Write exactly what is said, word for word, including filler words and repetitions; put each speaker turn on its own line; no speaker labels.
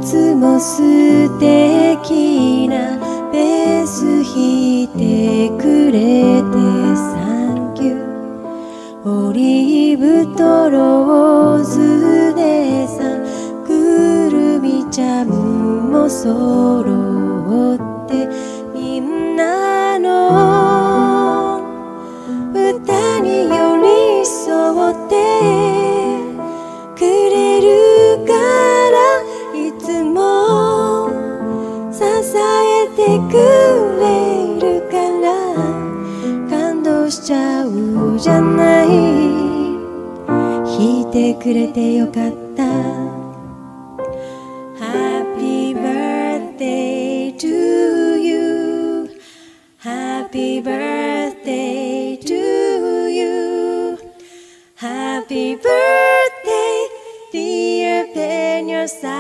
つも素敵なベース弾いてくれてサンキュー。オリーブとローズでさ、くるみちゃんも揃ってみんなの歌に寄り添ってくれるからいつも支えてくれるから感動しちゃうじゃない。弾いてくれてよかった。 Happy birthday to you Happy birthday to you Happy birthday dear Peña